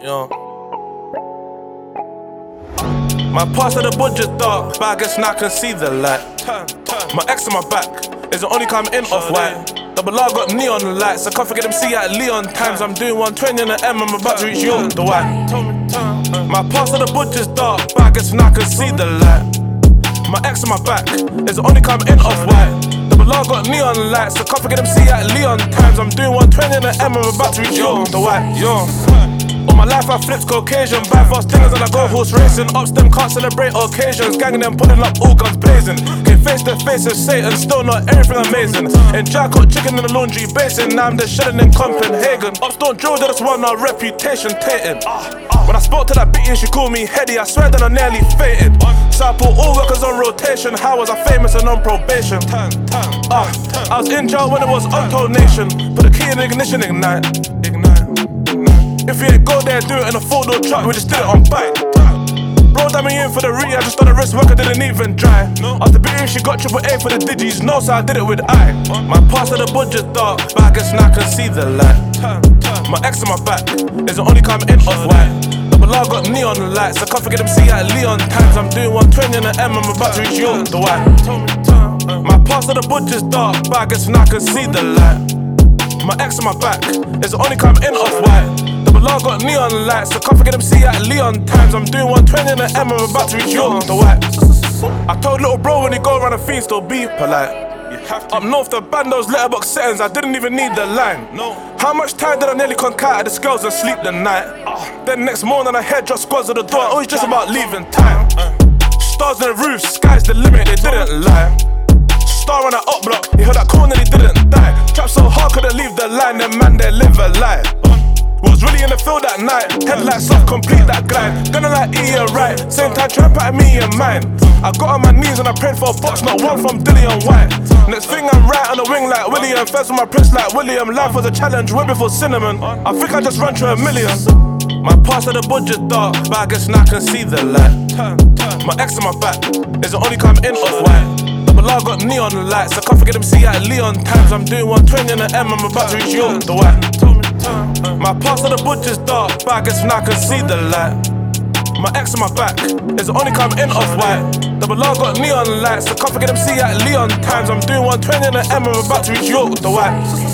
Yo. My past of the budget dark, but I guess now I can see the light. My ex on my back is the only car I'm in off-white. Double R got neon lights, I can't forget them see at Leon times. I'm doing 120 in the M, I'm about to reach York, the white. My past of the budget's dark, but I guess now I can see the light. My ex on my back is the only car I'm in off-white. Double R got neon lights, I can't forget them see at Leon times. I'm doing 120 in the M, I'm about to reach York, the white. Yo. All my life I flipped Caucasian, buy fast thingers and I go horse racing. Ups them can't celebrate occasions, ganging them pulling up all guns blazing. Came face to face with Satan, still not everything amazing. In Jack caught chicken in the laundry basin, now I'm just shedding in Copenhagen. Ups don't drill, they just want our reputation tainted. When I spoke to that bitch, she called me heady, I swear that I nearly fainted. So I put all workers on rotation, how was I famous and on probation? I was in jail when it was Untold Nation, put the key in the ignition, ignite. If we ain't go there, do it in a 4-door truck, we just did it on bike. Bro, damn me in for the re, I just done the wrist work, I didn't even try. After beating, she got triple A for the digits, no, so I did it with I. My past of the budget dark, but I guess now I can see the light. My ex on my back is the only car I'm in off-white. Double R got neon lights, I can't forget them see at Leon times. I'm doing 120 in the M, I'm about to reach York, the white. My past of the budget's dark, but I guess now I can see the light. My ex on my back is the only car I'm in off-white. Double R got neon lights, so can't forget them see at Leon times. I'm doing 120 in the M, I'm about to reach York, the white. I told little bro when he go around the fiend, still be polite. Up north, the bandos letterbox settings, I didn't even need the line. How much time did I nearly concat at the scales and sleep the night? Then next morning I head drop squads at the door, always just about leaving time. Stars in the roof, sky's the limit, they didn't lie. Star on that up block, he heard that corner, he didn't die. Trap so hard, couldn't leave the line, them man, they live a lie. Was really in the field that night, headlights off, complete that glide. Gonna like Ian right, same time tramp at me and mine. I got on my knees and I prayed for a box, not one from Dillian White. Next thing I'm right on the wing like William, feds with my prince like William. Life was a challenge, way before cinnamon. I think I just run through a million. My past of the budget dark, but I guess now I can see the light. My ex on my back is the only car I'm in off-white. Double R got neon lights, I can't forget them see at Leon times. I'm doing 120 in the M, I'm about to reach York, the white. My past of the budget's dark, but I guess now I can see the light. My ex on my back is the only car I'm in off-white. Double R got neon lights, I can't forget them see at Leon times. I'm doing 120 in the M, I'm about to reach York, the white.